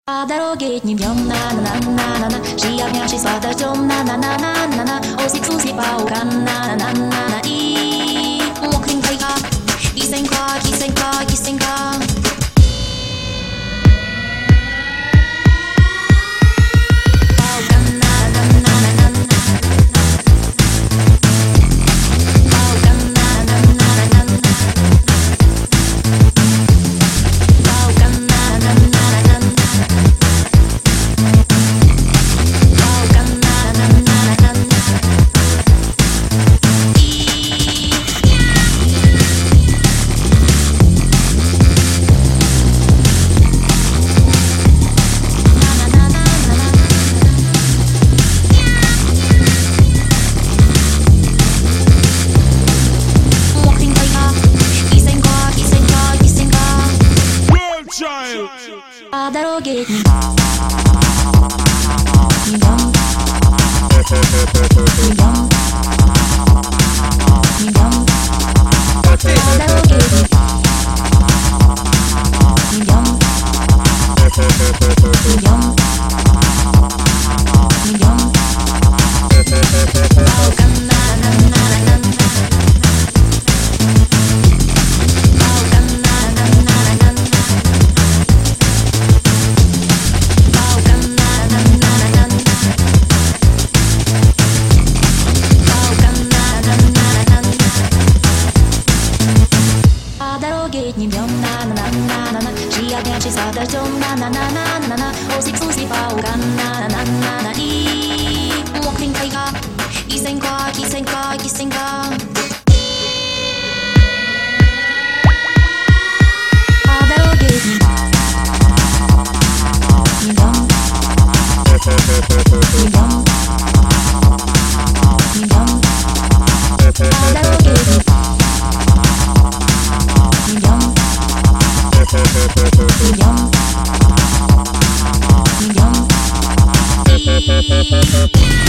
A dorogietnim dňom na na na na na Žiadňa či sladačom na na na na na na Osík sú si pavka na na na na na I mokrým kajka Kysenka, kysenka, kysenka Pavka na na na na na Pavka na na na na na Pavka na na na na na A dorogietnim dňom na na na na na Žiadňa či sladačom na na na na na na Osík sú si pavka na na na na I mokrým kajka Kysenka, kysenka, kysenka A dorogietnim Yum.